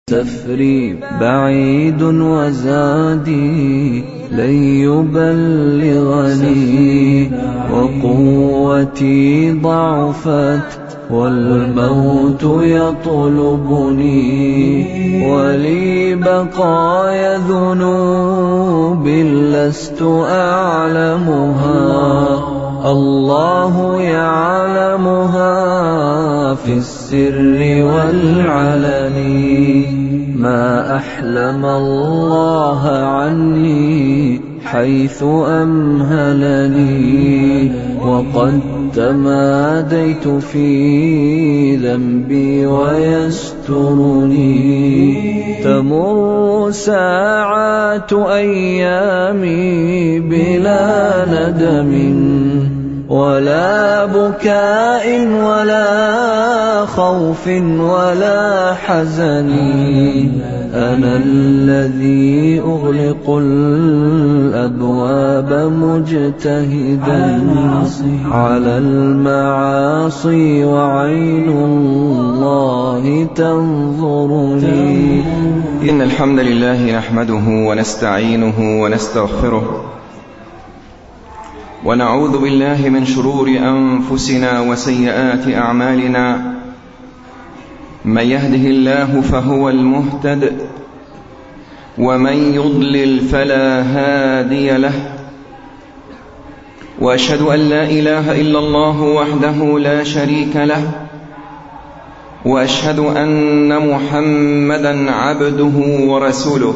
سفري بعيد وزادي لن يبلغني، وقوتي ضعفت والموت يطلبني، ولي بقايا ذنوب لست أعلمها، الله يعلمها في السر والعلن. ما أحلم الله عني حيث أمهلني، وقد تماديت في ذنبي ويسترني. تمر ساعات أيامي بلا ندم ولا بكاء ولا خوف ولا حزن. أنا الذي أغلق الأبواب مجتهدا على المعاصي، وعين الله تنظرني. إن الحمد لله نحمده ونستعينه ونستغفره، ونعوذ بالله من شرور أنفسنا وسيئات أعمالنا. من يهده الله فهو المهتد، ومن يضلل فلا هادي له. وأشهد أن لا إله إلا الله وحده لا شريك له، وأشهد أن محمدًا عبده ورسوله.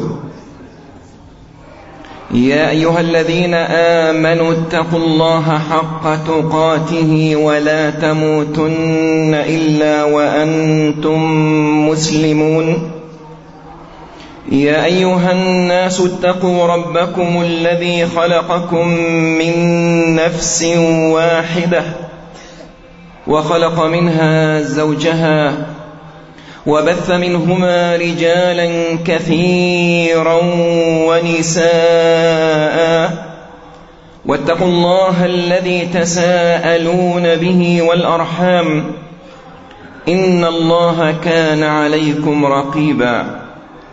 يا أيها الذين آمنوا اتقوا الله حق تقاته ولا تموتن إلا وأنتم مسلمون. يا أيها الناس اتقوا ربكم الذي خلقكم من نفس واحدة، وخلق منها زوجها، وبث منهما رجالا كثيرا ونساء. واتقوا الله الذي تساءلون به والأرحام، إن الله كان عليكم رقيبا.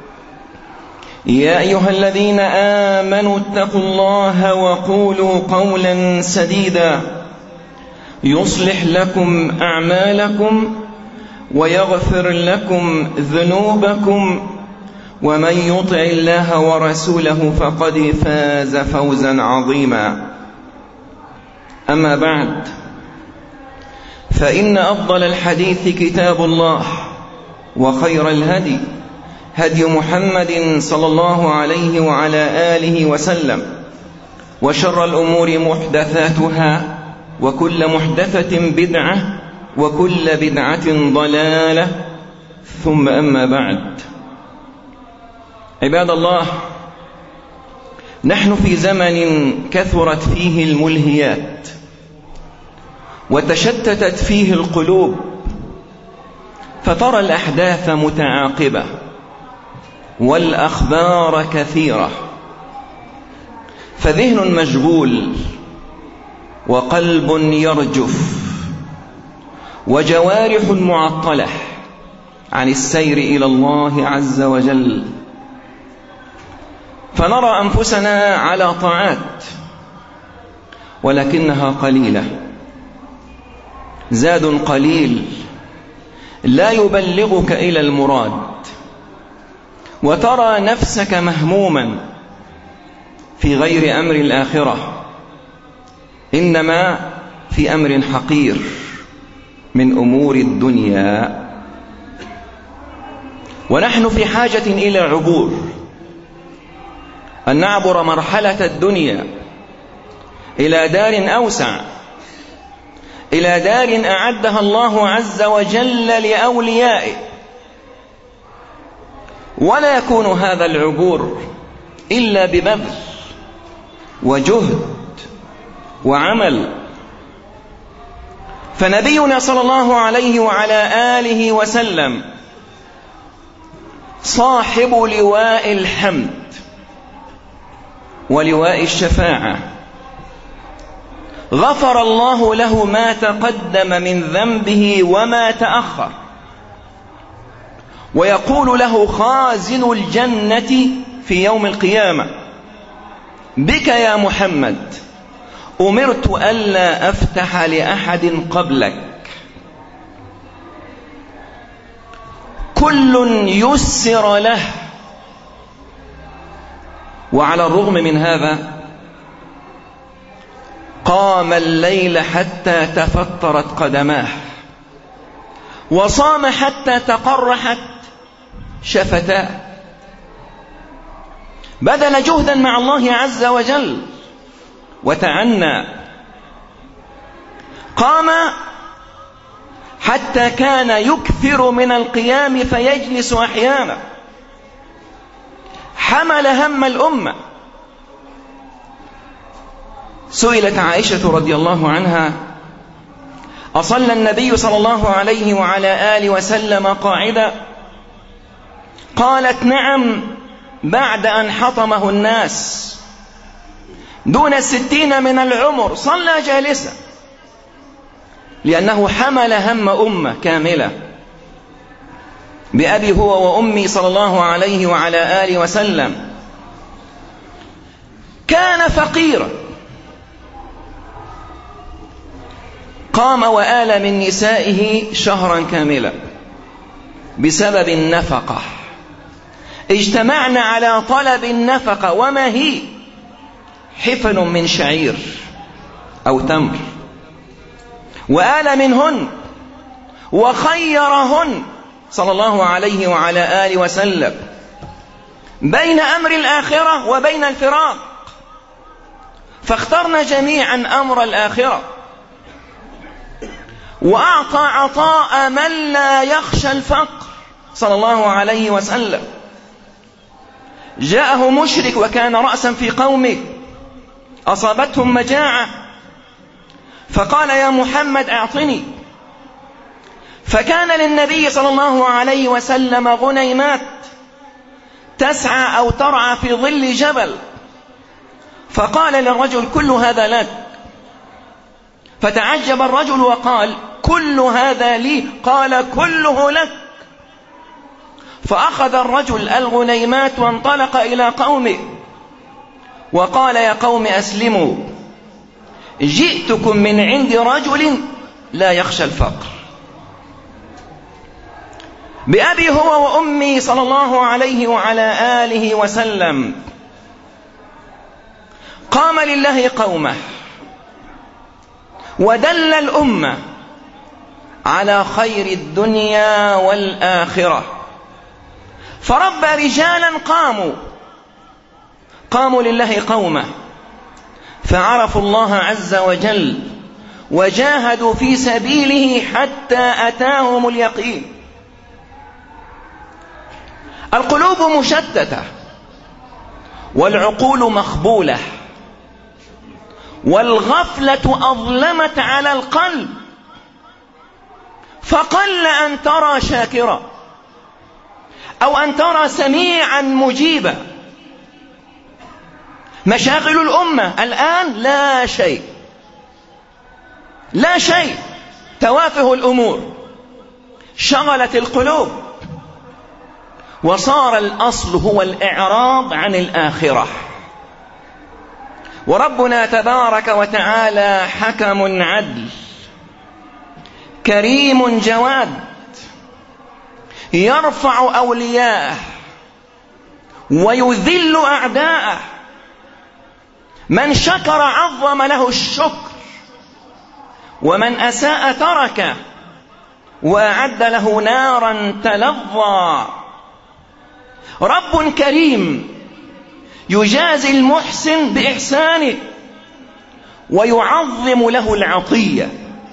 يا أيها الذين آمنوا اتقوا الله وقولوا قولا سديدا يصلح لكم أعمالكم ويغفر لكم ذنوبكم، ومن يطع الله ورسوله فقد فاز فوزا عظيما. أما بعد، فإن أفضل الحديث كتاب الله، وخير الهدي هدي محمد صلى الله عليه وعلى آله وسلم، وشر الأمور محدثاتها، وكل محدثة بدعة، وكل بدعة ضلالة، ثم أما بعد. عباد الله، نحن في زمن كثرت فيه الملهيات، وتشتتت فيه القلوب، فترى الأحداث متعاقبة والأخبار كثيرة، فذهن مشغول وقلب يرجف وجوارح معطلة عن السير إلى الله عز وجل. فنرى أنفسنا على طاعات ولكنها قليلة، زاد قليل لا يبلغك إلى المراد، وترى نفسك مهموما في غير أمر الآخرة، إنما في أمر حقير من أمور الدنيا. ونحن في حاجة إلى عبور، أن نعبر مرحلة الدنيا إلى دار أوسع، إلى دار أعدها الله عز وجل لأوليائه. ولا يكون هذا العبور إلا ببذل وجهد وعمل. فنبينا صلى الله عليه وعلى آله وسلم صاحب لواء الحمد ولواء الشفاعة، غفر الله له ما تقدم من ذنبه وما تأخر، ويقول له خازن الجنة في يوم القيامة: بك يا محمد أمرت ألا أفتح لأحد قبلك. كل يسر له. وعلى الرغم من هذا قام الليل حتى تفطرت قدماه، وصام حتى تقرحت شفتاه، بذل جهدا مع الله عز وجل وتعنى. قام حتى كان يكثر من القيام فيجلس أحيانا. حمل هم الأمة. سئلت عائشة رضي الله عنها: أصلى النبي صلى الله عليه وعلى آله وسلم قاعدا؟ قالت: نعم، بعد أن حطمه الناس دون 60 من العمر صلى جالسا، لأنه حمل هم أمة كاملة. بأبي هو وأمي صلى الله عليه وعلى آله وسلم كان فقيرا، قام وآل من نسائه شهرا كاملا بسبب النفقة. اجتمعنا على طلب النفقة، وما هي؟ حفن من شعير أو تمر، وآل منهن وخيرهن صلى الله عليه وعلى آله وسلم بين أمر الآخرة وبين الفراق، فاخترنا جميعا أمر الآخرة. وأعطى عطاء من لا يخشى الفقر صلى الله عليه وسلم. جاءه مشرك وكان رأسا في قومه، أصابتهم مجاعة، فقال: يا محمد أعطني. فكان للنبي صلى الله عليه وسلم غنيمات تسعى أو ترعى في ظل جبل، فقال للرجل: كل هذا لك. فتعجب الرجل وقال: كل هذا لي؟ قال: كله لك. فأخذ الرجل الغنيمات وانطلق إلى قومه وقال: يا قوم أسلموا، جئتكم من عند رجل لا يخشى الفقر. بأبي هو وأمي صلى الله عليه وعلى آله وسلم قام لله قومه ودل الأمة على خير الدنيا والآخرة، فربى رجالا قاموا لله قومه، فعرفوا الله عز وجل وجاهدوا في سبيله حتى أتاهم اليقين. القلوب مشتتة والعقول مخبولة، والغفلة أظلمت على القلب، فقل أن ترى شاكرا أو أن ترى سميعا مجيبا. مشاغل الأمة الآن لا شيء، توافه الأمور شغلت القلوب، وصار الأصل هو الإعراض عن الآخرة. وربنا تبارك وتعالى حكم عدل كريم جواد، يرفع أولياءه ويذل أعداءه. من شكر عظم له الشكر، ومن أساء تركه وأعد له نارا تلظى. رب كريم يجازي المحسن بإحسانه ويعظم له العطية.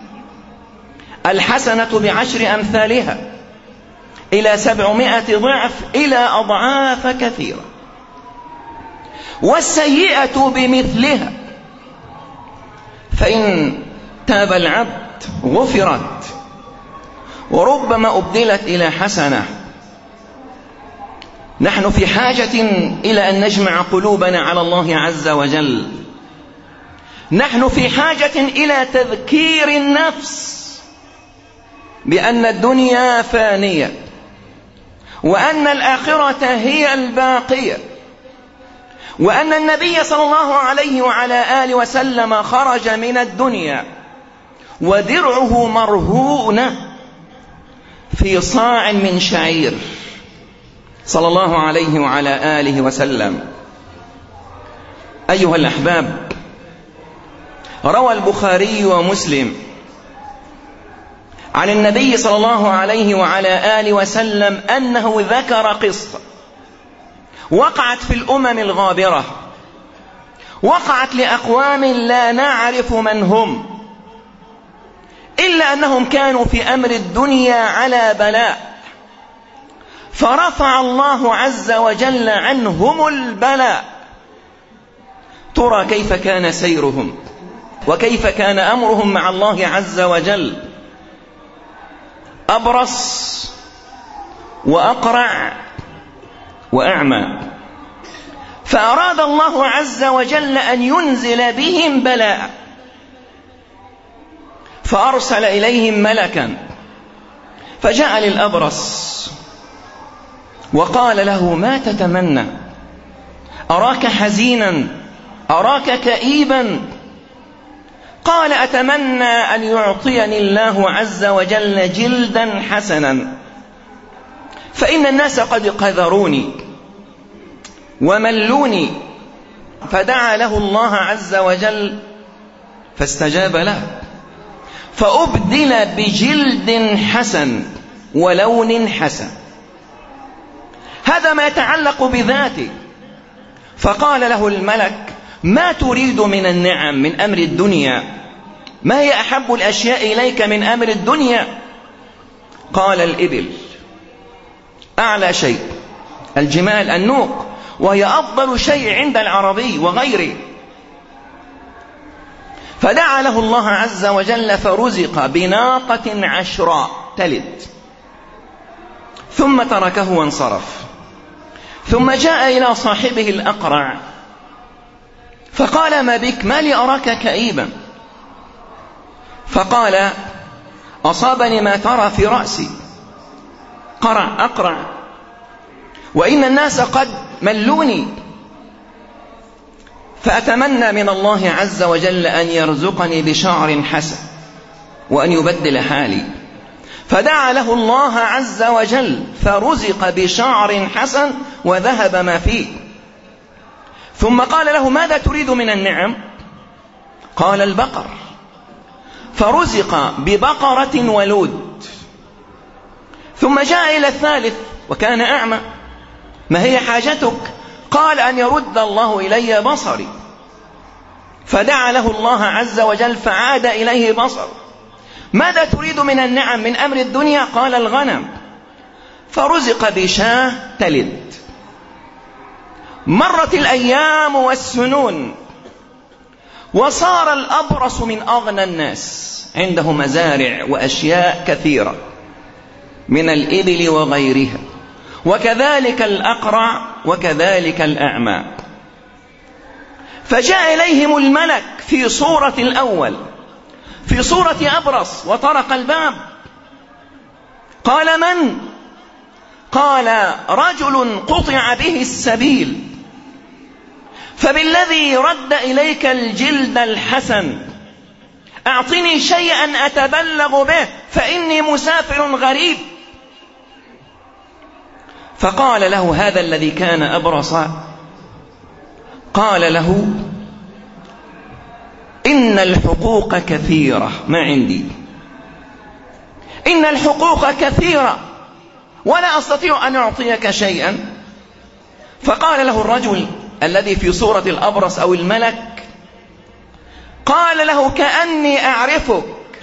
الحسنة بعشر أمثالها إلى 700 ضعف إلى أضعاف كثيرة، والسيئة بمثلها، فإن تاب العبد غفرت، وربما أبدلت إلى حسنة. نحن في حاجة إلى أن نجمع قلوبنا على الله عز وجل. نحن في حاجة إلى تذكير النفس بأن الدنيا فانية، وأن الآخرة هي الباقية، وأن النبي صلى الله عليه وعلى آله وسلم خرج من الدنيا ودرعه مرهونة في صاع من شعير صلى الله عليه وعلى آله وسلم. أيها الأحباب، روى البخاري ومسلم عن النبي صلى الله عليه وعلى آله وسلم أنه ذكر قصة وقعت في الأمم الغابرة، وقعت لأقوام لا نعرف من هم، إلا أنهم كانوا في أمر الدنيا على بلاء، فرفع الله عز وجل عنهم البلاء. ترى كيف كان سيرهم وكيف كان أمرهم مع الله عز وجل. أبرص وأقرع وأعمى، فأراد الله عز وجل أن ينزل بهم بلاء، فأرسل إليهم ملكا فجاء للأبرص وقال له: ما تتمنى؟ أراك حزينا، أراك كئيبا. قال: أتمنى أن يعطيني الله عز وجل جلدا حسنا، فإن الناس قد قذروني وملوني. فدعا له الله عز وجل فاستجاب له، فأبدل بجلد حسن ولون حسن. هذا ما يتعلق بذاته. فقال له الملك: ما تريد من النعم من أمر الدنيا؟ ما هي أحب الأشياء إليك من أمر الدنيا؟ قال: الإبل، أعلى شيء، الجمال، النوق، وهي أفضل شيء عند العربي وغيره. فدعا له الله عز وجل فرزق بناقة عشراء تلد، ثم تركه وانصرف. ثم جاء إلى صاحبه الأقرع فقال: ما بك؟ ما لي أراك كئيبا؟ فقال: أصابني ما ترى في رأسي، أقرع، وإن الناس قد ملوني، فأتمنى من الله عز وجل أن يرزقني بشعر حسن وأن يبدل حالي. فدعا له الله عز وجل فرزق بشعر حسن وذهب ما فيه. ثم قال له: ماذا تريد من النعم؟ قال: البقر. فرزق ببقرة ولود. ثم جاء إلى الثالث وكان أعمى: ما هي حاجتك؟ قال: أن يرد الله إلي بصري. فدعا له الله عز وجل فعاد إليه بصر. ماذا تريد من النعم من أمر الدنيا؟ قال: الغنم. فرزق بشاة تلد. مرت الأيام والسنون، وصار الأبرص من أغنى الناس، عنده مزارع وأشياء كثيرة من الإبل وغيرها، وكذلك الأقرع وكذلك الأعمى. فجاء إليهم الملك في صورة الأول، في صورة أبرص، وطرق الباب. قال: من؟ قال: رجل قطع به السبيل، فبالذي رد إليك الجلد الحسن أعطني شيئا أتبلغ به، فإني مسافر غريب. فقال له هذا الذي كان أبرصا، قال له: إن الحقوق كثيرة، ما عندي، إن الحقوق كثيرة ولا أستطيع أن أعطيك شيئا. فقال له الرجل الذي في صورة الأبرص أو الملك، قال له: كأني أعرفك،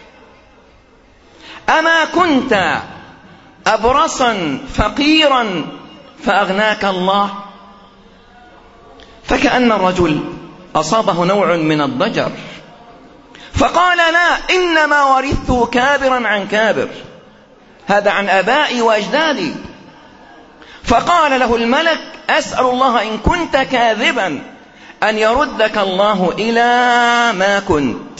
أما كنت أبرصا فقيرا فأغناك الله؟ فكأن الرجل أصابه نوع من الضجر، فقال: لا، إنما ورثته كابرا عن كابر، هذا عن آبائي وأجدادي. فقال له الملك: أسأل الله إن كنت كاذبا أن يردك الله إلى ما كنت.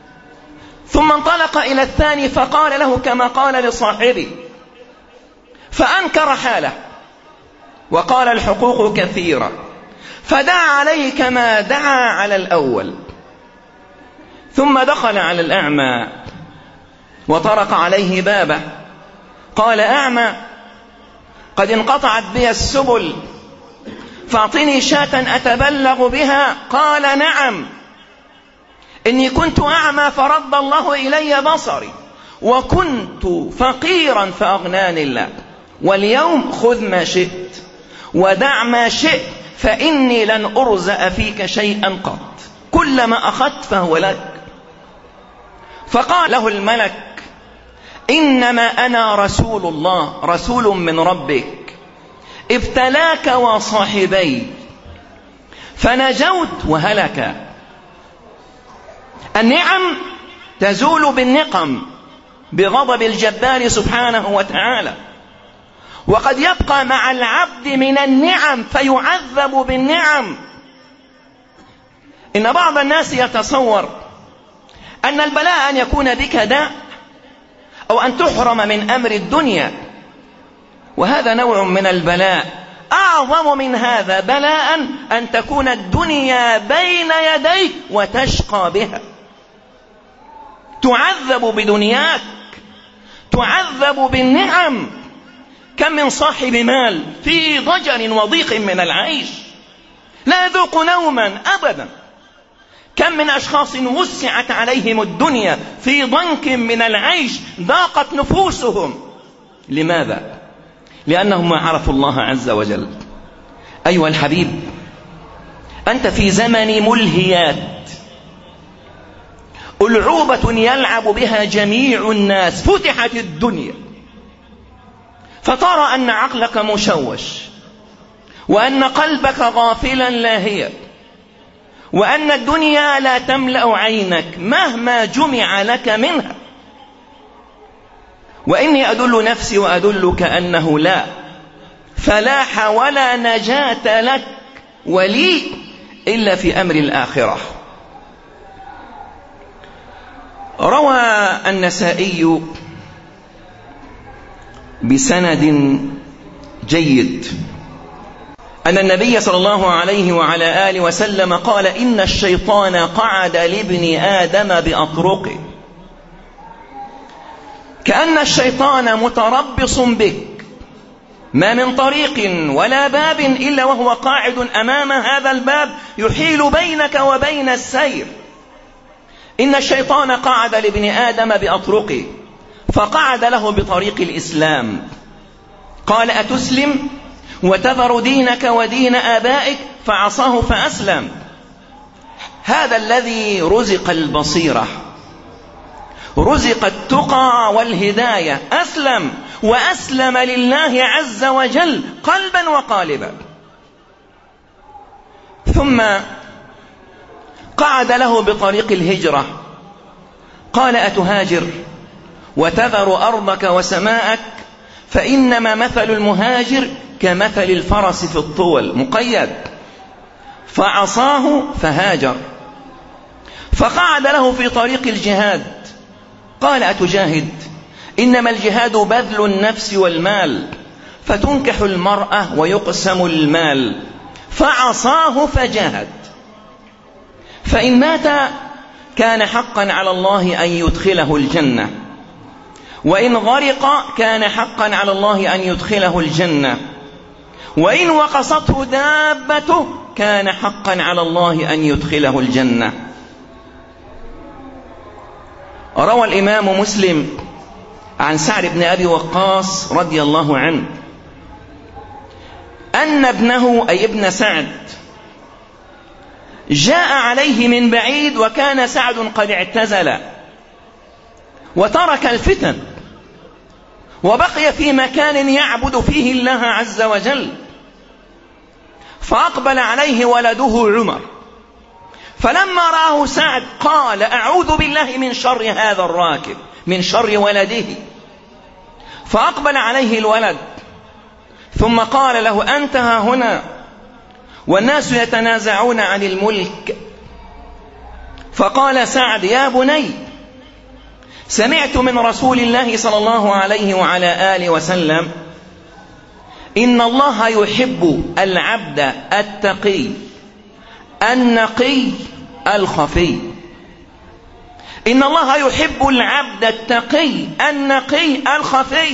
ثم انطلق إلى الثاني فقال له كما قال لصاحبه، فأنكر حاله وقال الحقوق كثيرة، فدعا عليه كما دعا على الأول. ثم دخل على الأعمى وطرق عليه بابه، قال: أعمى، قد انقطعت بي السبل، فاعطني شاة أتبلغ بها. قال: نعم، إني كنت أعمى فرد الله إلي بصري، وكنت فقيرا فأغناني الله، واليوم خذ ما شئت ودع ما شئت، فإني لن أرزأ فيك شيئا قط، كل ما أخذت فهو لك. فقال له الملك: إنما أنا رسول الله، رسول من ربك، ابتلاك وصاحبي فنجوت وهلك. النعم تزول بالنقم بغضب الجبار سبحانه وتعالى، وقد يبقى مع العبد من النعم فيعذب بالنعم. إن بعض الناس يتصور أن البلاء أن يكون بك داء أو أن تحرم من أمر الدنيا، وهذا نوع من البلاء. أعظم من هذا بلاء أن تكون الدنيا بين يديك وتشقى بها، تعذب بدنياك، تعذب بالنعم. كم من صاحب مال في ضجر وضيق من العيش لا يذوق نوما أبدا. كم من أشخاص وسعت عليهم الدنيا في ضنك من العيش ضاقت نفوسهم. لماذا؟ لأنهم ما عرفوا الله عز وجل. أيها الحبيب، أنت في زمن ملهيات، ألعوبة يلعب بها جميع الناس. فتحت الدنيا فترى أن عقلك مشوش، وأن قلبك غافلا لاهيا، وأن الدنيا لا تملأ عينك مهما جمع لك منها. وإني أدل نفسي وأدلك أنه لا فلاح ولا نجاة لك ولي إلا في أمر الآخرة. روى النسائي بسند جيد أن النبي صلى الله عليه وعلى آله وسلم قال: إن الشيطان قعد لابن آدم بأطرقه، كأن الشيطان متربص بك، ما من طريق ولا باب إلا وهو قاعد أمام هذا الباب يحيل بينك وبين السير. إن الشيطان قعد لابن آدم بأطرقه، فقعد له بطريق الإسلام، قال: أتسلم وتذر دينك ودين آبائك؟ فعصاه فأسلم. هذا الذي رزق البصيرة، رزق التقى والهداية، أسلم وأسلم لله عز وجل قلبا وقالبا. ثم قعد له بطريق الهجرة، قال: أتهاجر وتذر أرضك وسماءك؟ فإنما مثل المهاجر كمثل الفرس في الطول، مقيد. فعصاه فهاجر. فقعد له في طريق الجهاد، قال: أتجاهد؟ إنما الجهاد بذل النفس والمال، فتنكح المرأة ويقسم المال. فعصاه فجاهد. فإن مات كان حقا على الله أن يدخله الجنة، وإن غرق كان حقا على الله أن يدخله الجنة، وإن وقصته دابته كان حقا على الله أن يدخله الجنة. روى الإمام مسلم عن سعد بن أبي وقاص رضي الله عنه أن ابنه أي ابن سعد جاء عليه من بعيد، وكان سعد قد اعتزل وترك الفتن وبقي في مكان يعبد فيه الله عز وجل. فأقبل عليه ولده عمر، فلما رآه سعد قال: أعوذ بالله من شر هذا الراكب، من شر ولده. فأقبل عليه الولد ثم قال له: أنت ها هنا والناس يتنازعون عن الملك. فقال سعد: يا بني، سمعت من رسول الله صلى الله عليه وعلى آله وسلم إن الله يحب العبد التقي النقي الخفي. إن الله يحب العبد التقي النقي الخفي.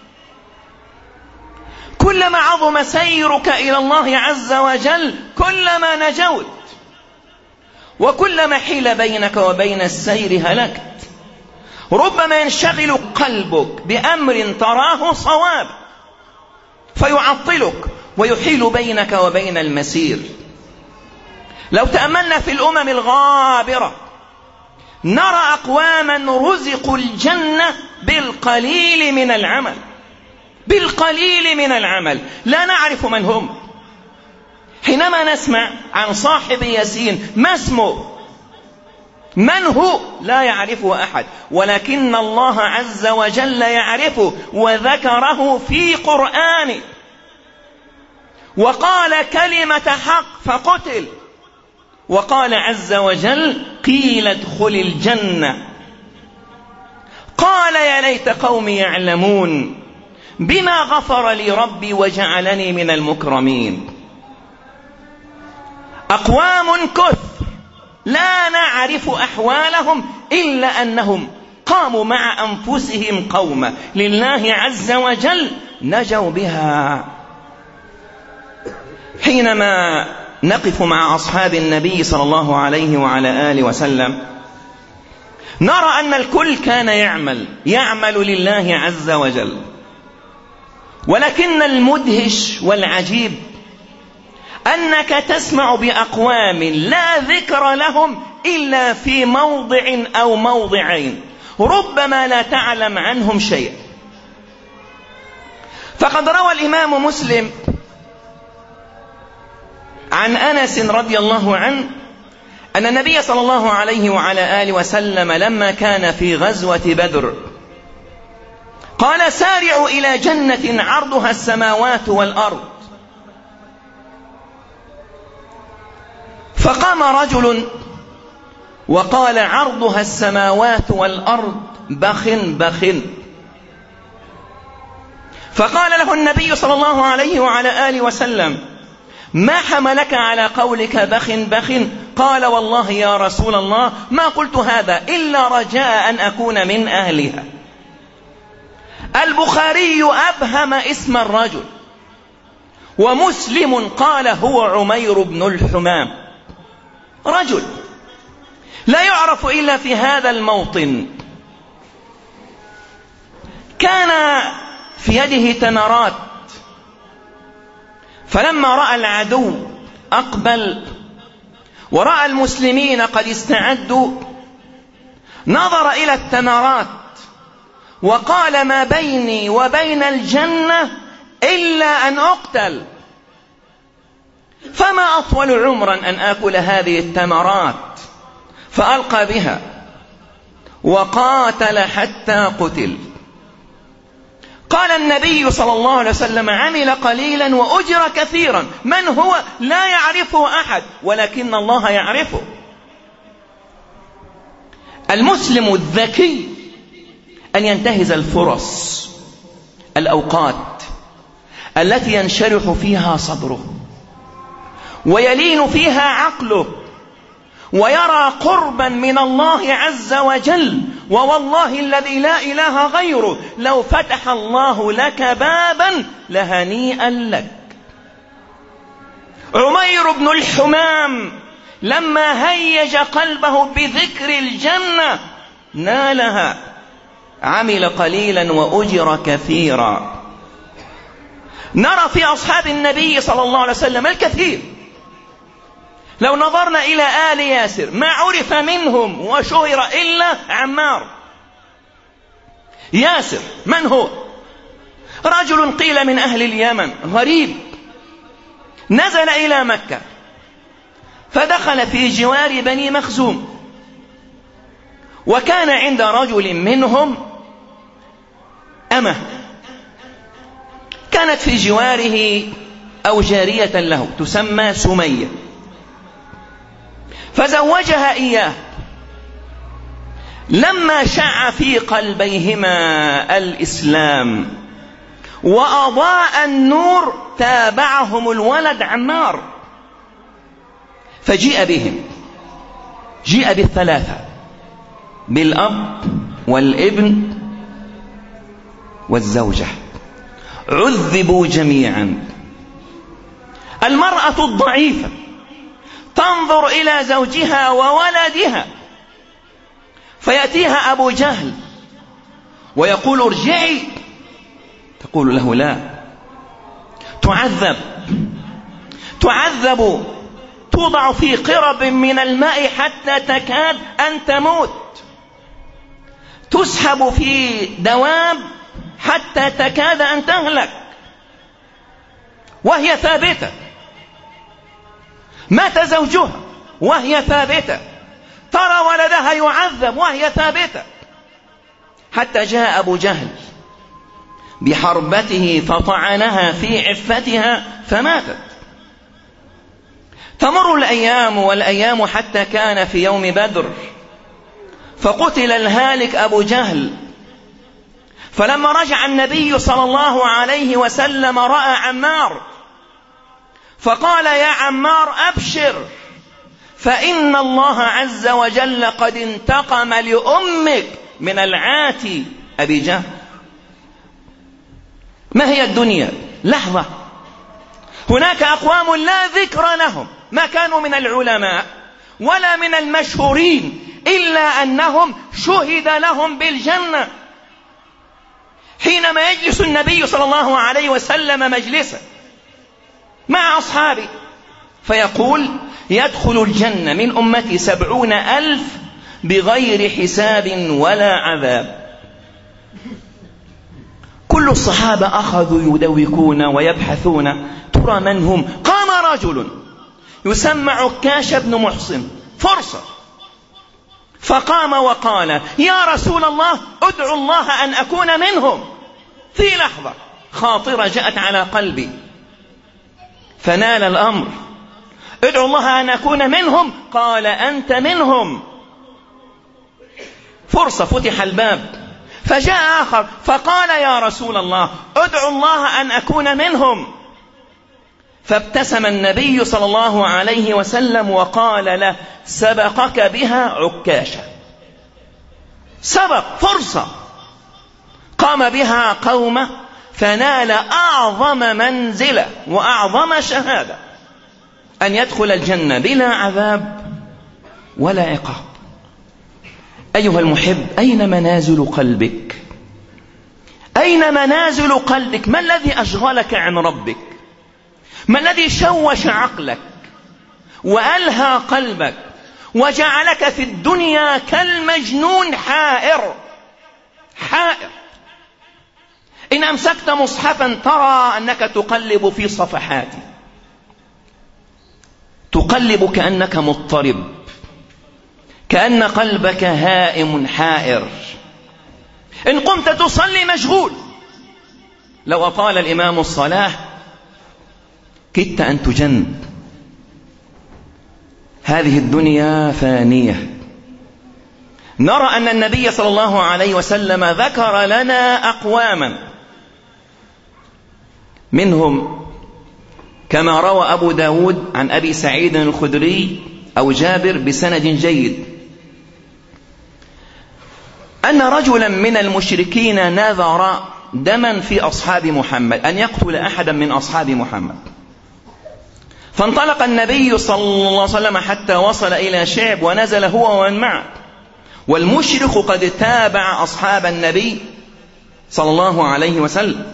كلما عظم سيرك إلى الله عز وجل كلما نجوت، وكلما حيل بينك وبين السير هلكت. ربما ينشغل قلبك بأمر تراه صواب فيعطلك ويحيل بينك وبين المسير. لو تأملنا في الأمم الغابرة نرى أقواما رزقوا الجنة بالقليل من العمل، بالقليل من العمل، لا نعرف من هم. حينما نسمع عن صاحب ياسين ما اسمه؟ من هو؟ لا يعرفه أحد، ولكن الله عز وجل يعرفه وذكره في قرآنه، وقال كلمة حق فقتل، وقال عز وجل قيل ادخل الجنة. قال يا ليت قومي يعلمون بما غفر لي ربي وجعلني من المكرمين. أقوام كثر لا نعرف أحوالهم إلا أنهم قاموا مع أنفسهم قوما لله عز وجل نجوا بها. حينما نقف مع أصحاب النبي صلى الله عليه وعلى آله وسلم نرى أن الكل كان يعمل لله عز وجل، ولكن المدهش والعجيب أنك تسمع بأقوام لا ذكر لهم إلا في موضع أو موضعين، ربما لا تعلم عنهم شيء. فقد روى الإمام مسلم عن أنس رضي الله عنه أن النبي صلى الله عليه وعلى آله وسلم لما كان في غزوة بدر قال سارعوا إلى جنة عرضها السماوات والأرض. فقام رجل وقال عرضها السماوات والأرض بخ بخ. فقال له النبي صلى الله عليه وعلى آله وسلم ما حملك على قولك بخ بخ؟ قال والله يا رسول الله ما قلت هذا إلا رجاء أن أكون من أهلها. البخاري أبهم اسم الرجل، ومسلم قال هو عمير بن الحمام، رجل لا يعرف إلا في هذا الموطن. كان في يده تمرات، فلما رأى العدو أقبل ورأى المسلمين قد استعدوا نظر إلى التمرات وقال ما بيني وبين الجنة إلا أن أقتل، فما أطول عمرا أن آكل هذه التمرات. فألقى بها وقاتل حتى قتل. قال النبي صلى الله عليه وسلم عمل قليلا وأجر كثيرا. من هو؟ لا يعرفه أحد، ولكن الله يعرفه. المسلم الذكي أن ينتهز الفرص، الأوقات التي ينشرح فيها صدره ويلين فيها عقله ويرى قربا من الله عز وجل. ووالله الذي لا إله غيره لو فتح الله لك بابا لهنيئا لك. عمير بن الحمام لما هيج قلبه بذكر الجنة نالها، عمل قليلا وأجر كثيرا. نرى في أصحاب النبي صلى الله عليه وسلم الكثير. لو نظرنا إلى آل ياسر ما عرف منهم وشهر إلا عمار. ياسر من هو؟ رجل قيل من أهل اليمن غريب، نزل إلى مكة فدخل في جوار بني مخزوم، وكان عند رجل منهم أمه كانت في جواره أو جارية له تسمى سمية، فزوجها إياه. لما شع في قلبيهما الإسلام وأضاء النور تابعهم الولد عمار، فجيء بهم، جيء بالثلاثة، بالأب والابن والزوجة، عذبوا جميعا. المرأة الضعيفة تنظر إلى زوجها وولدها، فيأتيها أبو جهل ويقول ارجعي، تقول له لا، تعذب، توضع في قرب من الماء حتى تكاد أن تموت، تسحب في دواب حتى تكاد أن تهلك وهي ثابتة. مات زوجها وهي ثابتة، ترى ولدها يعذب وهي ثابتة، حتى جاء أبو جهل بحربته فطعنها في عفتها فماتت. تمر الأيام والأيام حتى كان في يوم بدر، فقتل الهالك أبو جهل. فلما رجع النبي صلى الله عليه وسلم رأى عمار، فقال يا عمار أبشر، فإن الله عز وجل قد انتقم لأمك من العاتي أبي جهل. ما هي الدنيا؟ لحظة. هناك أقوام لا ذكر لهم، ما كانوا من العلماء ولا من المشهورين، إلا أنهم شهد لهم بالجنة. حينما يجلس النبي صلى الله عليه وسلم مجلسا مع أصحابه فيقول يدخل الجنة من أمتي 70,000 بغير حساب ولا عذاب. كل الصحابة أخذوا يدوكون ويبحثون ترى من هم. قام رجل يسمى عكاش بن محصن، فرصة، فقام وقال يا رسول الله ادعو الله أن أكون منهم. في لحظة خاطرة جاءت على قلبي فنال الأمر، ادعو الله أن أكون منهم. قال أنت منهم. فرصة، فتح الباب، فجاء آخر فقال يا رسول الله ادعو الله أن أكون منهم. فابتسم النبي صلى الله عليه وسلم وقال له سبقك بها عكاشة، سبق، فرصة، قام بها قومه فنال أعظم منزلة وأعظم شهادة، أن يدخل الجنة بلا عذاب ولا عقاب. أيها المحب، أين منازل قلبك؟ أين منازل قلبك؟ ما الذي أشغلك عن ربك؟ ما الذي شوش عقلك وألهى قلبك وجعلك في الدنيا كالمجنون حائر؟ إن أمسكت مصحفا ترى أنك تقلب في صفحاته، تقلب كأنك مضطرب، كأن قلبك هائم حائر. إن قمت تصلي مشغول، لو أطال الإمام الصلاة كدت أن تجن. هذه الدنيا فانية. نرى أن النبي صلى الله عليه وسلم ذكر لنا أقواما، منهم كما روى أبو داود عن أبي سعيد الخدري أو جابر بسند جيد أن رجلا من المشركين نذر دما في أصحاب محمد، أن يقتل أحدا من أصحاب محمد. فانطلق النبي صلى الله عليه وسلم حتى وصل إلى شعب ونزل هو ومن معه، والمشرك قد تابع أصحاب النبي صلى الله عليه وسلم.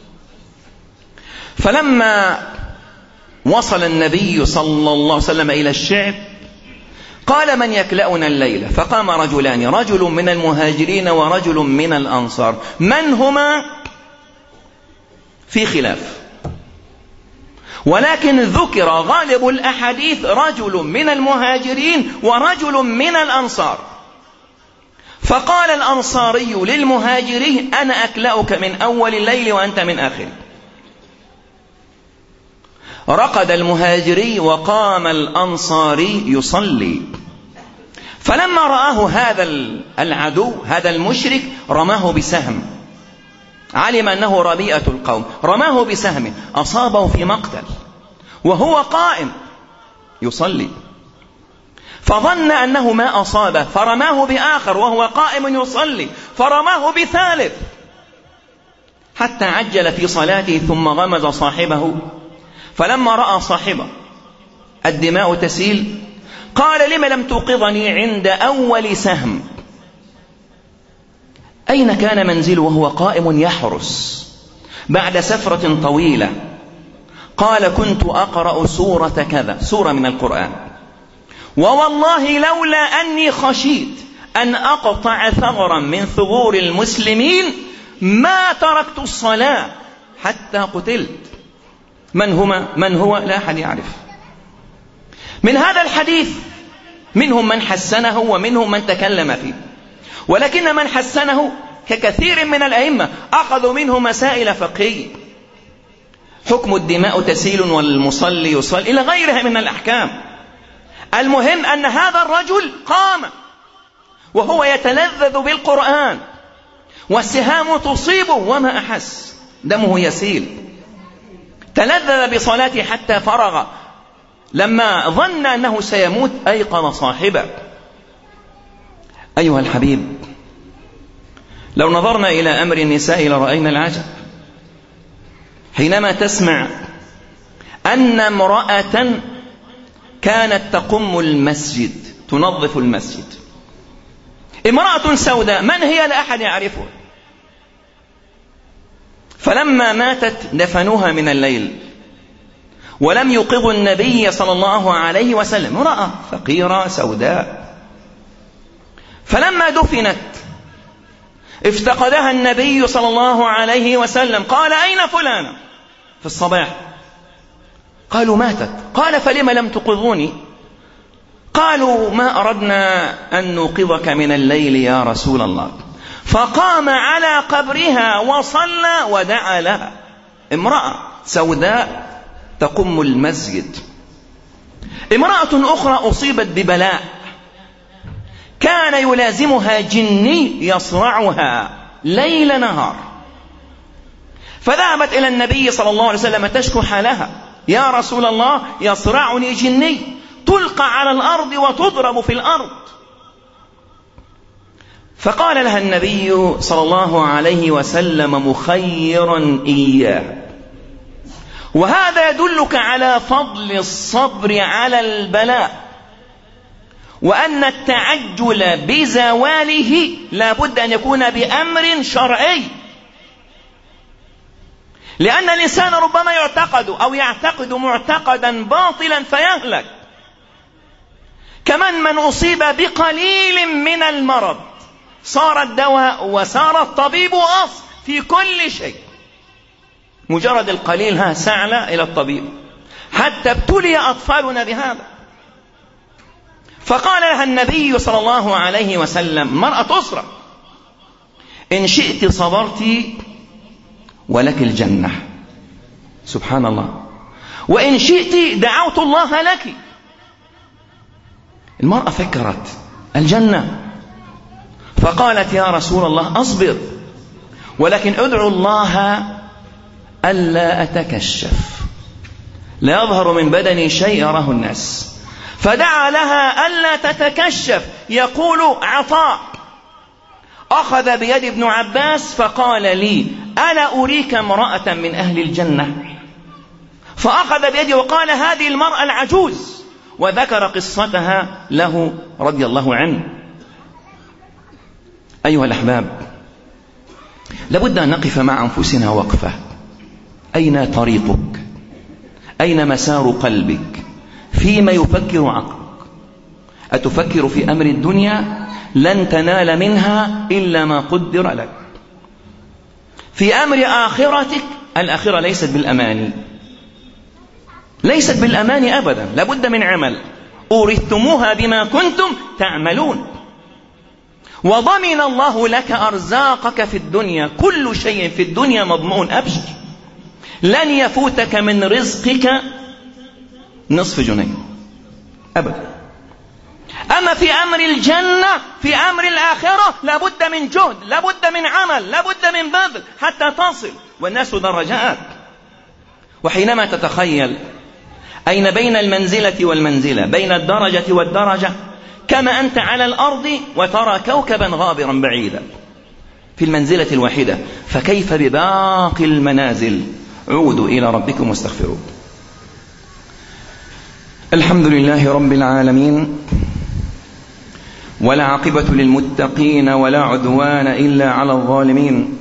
فلما وصل النبي صلى الله عليه وسلم إلى الشعب قال من يكلأنا الليلة؟ فقام رجلان، رجل من المهاجرين ورجل من الأنصار. من هما؟ في خلاف، ولكن ذكر غالب الأحاديث رجل من المهاجرين ورجل من الأنصار. فقال الأنصاري للمهاجري أنا أكلأك من أول الليل وأنت من آخر. رقد المهاجري وقام الأنصاري يصلي. فلما رآه هذا العدو، هذا المشرك، رماه بسهم علم أنه ربيئة القوم، رماه بسهم أصابه في مقتل وهو قائم يصلي، فظن أنه ما أصابه فرماه بآخر وهو قائم يصلي، فرماه بثالث، حتى عجل في صلاته ثم غمز صاحبه. فلما رأى صاحبه الدماء تسيل قال: لم لم توقظني عند أول سهم؟ أين كان منزله وهو قائم يحرس بعد سفرة طويلة؟ قال: كنت أقرأ سورة كذا، سورة من القرآن، ووالله لولا أني خشيت أن أقطع ثغرا من ثغور المسلمين ما تركت الصلاة حتى قتلت. من هو؟ لا أحد يعرف. من هذا الحديث منهم من حسنه ومنهم من تكلم فيه، ولكن من حسنه ككثير من الأئمة أخذوا منه مسائل فقهية، حكم الدماء تسيل والمصلي يصلي إلى غيرها من الأحكام. المهم أن هذا الرجل قام وهو يتلذذ بالقرآن والسهام تصيبه وما أحس، دمه يسيل، تلذذ بصلاته حتى فرغ. لما ظن أنه سيموت أيقظ صاحبه. أيها الحبيب، لو نظرنا إلى أمر النساء لرأينا العجب حينما تسمع أن امرأة كانت تقم المسجد، تنظف المسجد، امرأة سوداء، من هي؟ لا أحد يعرفها. فلما ماتت دفنوها من الليل ولم يوقظوا النبي صلى الله عليه وسلم، امرأة فقيرة سوداء. فلما دفنت افتقدها النبي صلى الله عليه وسلم، قال: أين فلانة؟ في الصباح قالوا: ماتت. قال: فلم لم تقظوني؟ قالوا: ما أردنا أن نوقظك من الليل يا رسول الله. فقام على قبرها وصلى ودعا لها. امرأة سوداء تقم المسجد. امرأة أخرى أصيبت ببلاء، كان يلازمها جني يصرعها ليل نهار، فذهبت إلى النبي صلى الله عليه وسلم تشكو حالها: يا رسول الله، يصرعني جني، تلقى على الأرض وتضرب في الأرض. فقال لها النبي صلى الله عليه وسلم مخيرا إياه: وهذا يدلك على فضل الصبر على البلاء، وأن التعجل بزواله لا بد أن يكون بأمر شرعي، لأن الإنسان ربما يعتقد معتقدا باطلا فيهلك، كمن من أصيب بقليل من المرض صار الدواء وصار الطبيب أصل في كل شيء، مجرد القليل سعلى إلى الطبيب، حتى ابتلي أطفالنا بهذا. فقال لها النبي صلى الله عليه وسلم: مرأة تصرع، إن شئت صبرت ولك الجنة، سبحان الله، وإن شئت دعوت الله لك. المرأة فكرت الجنة، فقالت: يا رسول الله أصبر، ولكن أدعو الله ألا أتكشف، لا يظهر من بدني شيء يراه الناس. فدعا لها ألا تتكشف. يقول عطاء: أخذ بيد ابن عباس فقال لي: ألا أريك امرأة من أهل الجنة؟ فأخذ بيدي وقال: هذه المرأة العجوز، وذكر قصتها له رضي الله عنه. أيها الأحباب، لابد أن نقف مع أنفسنا وقفة. أين طريقك؟ أين مسار قلبك؟ فيما يفكر عقلك؟ أتفكر في أمر الدنيا؟ لن تنال منها إلا ما قدر لك. في أمر آخرتك، الآخرة ليست بالأماني، ليست بالأماني أبدا، لابد من عمل، أورثتموها بما كنتم تعملون. وضمن الله لك أرزاقك في الدنيا، كل شيء في الدنيا مضمون، أبشر، لن يفوتك من رزقك نصف جنيه أبدا. أما في أمر الجنة، في أمر الآخرة، لابد من جهد، لابد من عمل، لابد من بذل حتى تصل، والناس درجات. وحينما تتخيل أين بين المنزلة والمنزلة، بين الدرجة والدرجة، كما أنت على الأرض وترى كوكبا غابرا بعيدا في المنزلة الواحدة، فكيف بباقي المنازل؟ عودوا إلى ربكم واستغفروا. الحمد لله رب العالمين، ولا عاقبة للمتقين ولا عدوان إلا على الظالمين،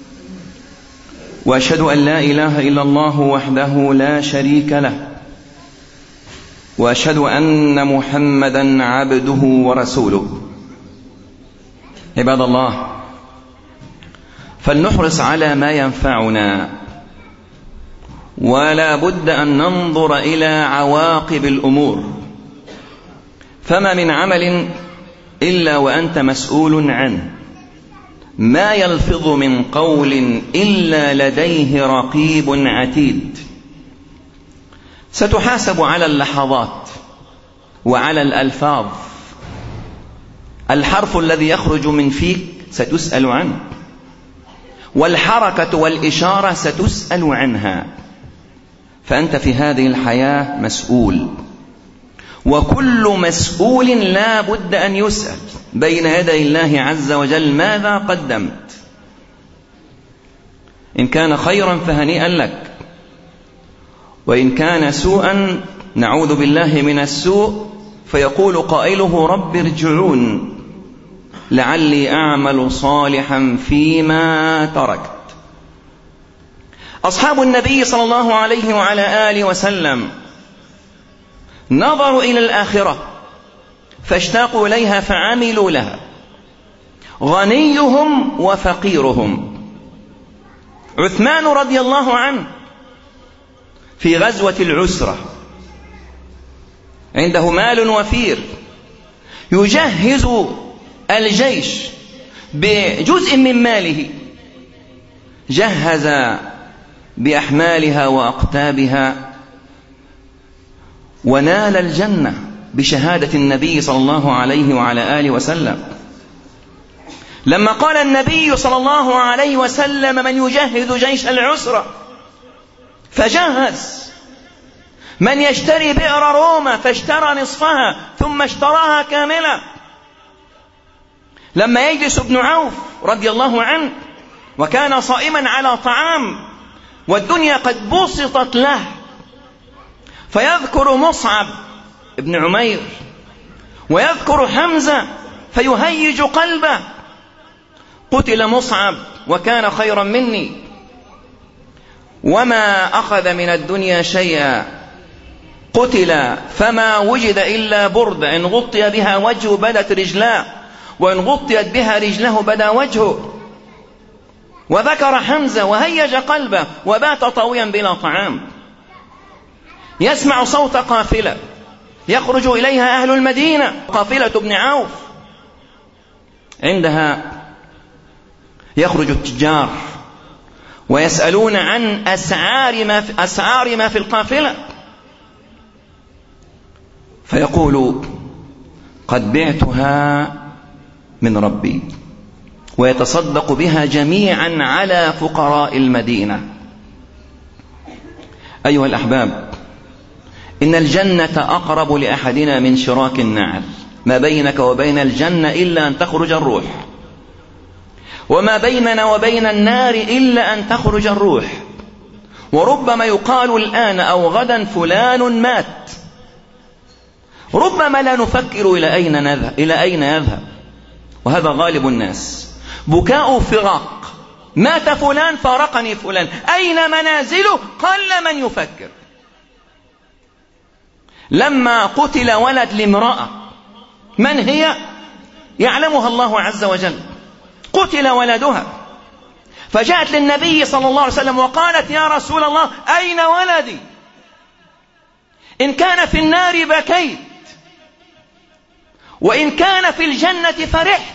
وأشهد أن لا إله إلا الله وحده لا شريك له، وأشهد أن محمدا عبده ورسوله. عباد الله، فلنحرص على ما ينفعنا، ولا بد أن ننظر إلى عواقب الأمور، فما من عمل إلا وأنت مسؤول عنه، ما يلفظ من قول إلا لديه رقيب عتيد. ستحاسب على اللحظات وعلى الألفاظ، الحرف الذي يخرج من فيك ستسأل عنه، والحركة والإشارة ستسأل عنها، فأنت في هذه الحياة مسؤول، وكل مسؤول لا بد أن يسأل بين يدي الله عز وجل ماذا قدمت. إن كان خيرا فهنيئا لك، وإن كان سوءا نعوذ بالله من السوء، فيقول قائله رب ارجعون لعلي أعمل صالحا فيما تركت. أصحاب النبي صلى الله عليه وعلى آله وسلم نظروا إلى الآخرة فاشتاقوا إليها فعملوا لها، غنيهم وفقيرهم. عثمان رضي الله عنه في غزوة العسرة عنده مال وفير، يجهز الجيش بجزء من ماله، جهز بأحمالها وأقتابها، ونال الجنة بشهادة النبي صلى الله عليه وعلى آله وسلم. لما قال النبي صلى الله عليه وسلم من يجهز جيش العسرة، فجهز من يشتري بئر روما فاشترى نصفها ثم اشتراها كاملة. لما يجلس ابن عوف رضي الله عنه وكان صائما على طعام والدنيا قد بسطت له، فيذكر مصعب ابن عمير ويذكر حمزة فيهيج قلبه، قتل مصعب وكان خيرا مني وما أخذ من الدنيا شيئا، قتل فما وجد إلا بردة إن غطي بها وجهه بدت رجلاه، وإن غطيت بها رجله بدا وجهه. وذكر حمزة وهيج قلبه وبات طاويا بلا طعام. يسمع صوت قافلة يخرج إليها أهل المدينة، قافلة ابن عوف، عندها يخرج التجار ويسألون عن أسعار ما في القافلة، فيقول قد بعتها من ربي، ويتصدق بها جميعا على فقراء المدينة. أيها الأحباب، إن الجنة أقرب لأحدنا من شراك النعل، ما بينك وبين الجنة إلا أن تخرج الروح، وما بيننا وبين النار إلا أن تخرج الروح. وربما يقال الآن أو غدا فلان مات، ربما لا نفكر إلى أين يذهب، وهذا غالب الناس، بكاء فراق، مات فلان فارقني فلان، أين منازله؟ قل من يفكر. لما قتل ولد لامرأة، من هي؟ يعلمها الله عز وجل، قتل ولدها، فجاءت للنبي صلى الله عليه وسلم وقالت يا رسول الله أين ولدي؟ إن كان في النار بكيت، وإن كان في الجنة فرحت.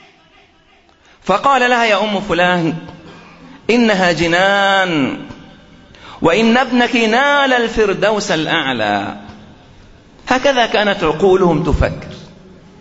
فقال لها يا أم فلان إنها جنان، وإن ابنك نال الفردوس الأعلى. هكذا كانت عقولهم تفكر.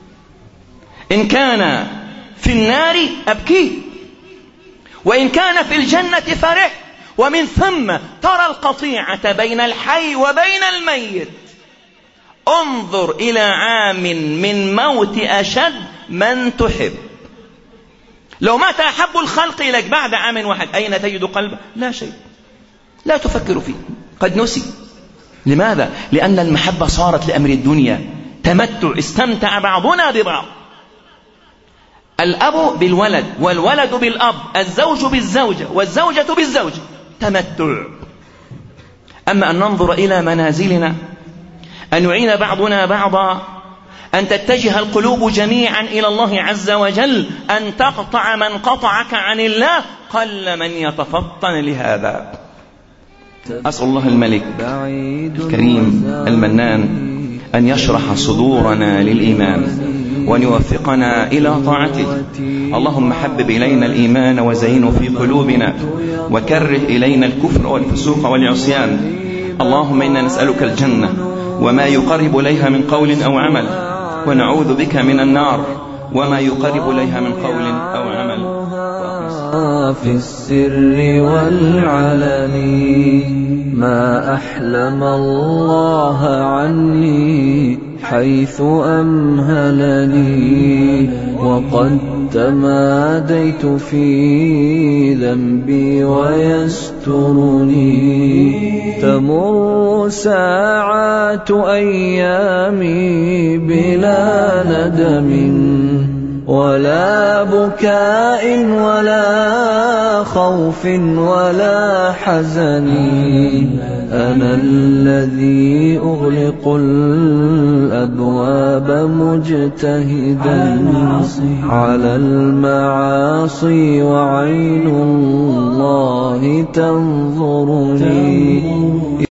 إن كان في النار أبكيه، وإن كان في الجنة فرح. ومن ثم ترى القطيعة بين الحي وبين الميت. انظر إلى عام من موت أشد من تحب. لو مات أحب الخلق إليك بعد عام واحد، أين تجد قلبه؟ لا شيء، لا تفكر فيه، قد نسي. لماذا؟ لأن المحبة صارت لأمر الدنيا، تمتع، استمتع بعضنا ببعض. الأب بالولد والولد بالأب، الزوج بالزوجة والزوجة بالزوج، تمتع. أما أن ننظر إلى منازلنا، أن يعين بعضنا بعضا، أن تتجه القلوب جميعا إلى الله عز وجل، أن تقطع من قطعك عن الله، قل من يتفطن لهذا. أسأل الله الملك الكريم المنان أن يشرح صدورنا للإيمان، وأن يوفقنا إلى طاعته. اللهم حبب إلينا الإيمان وزينه في قلوبنا، وكره إلينا الكفر والفسوق والعصيان. اللهم إنا نسألك الجنة وما يقرب إليها من قول أو عمل، ونعوذ بك من النار وما يقرب إليها من قول أو عمل. في السر والعلن ما أحلم الله عني حيث أمهلني، وقد تماديت في ذنبي ويسترني. تمر ساعات أيامي بلا ندم ولا بكاء ولا خوف ولا حزن. أنا الذي أغلق الأبواب مجتهدا على المعاصي، وعين الله تنظرني.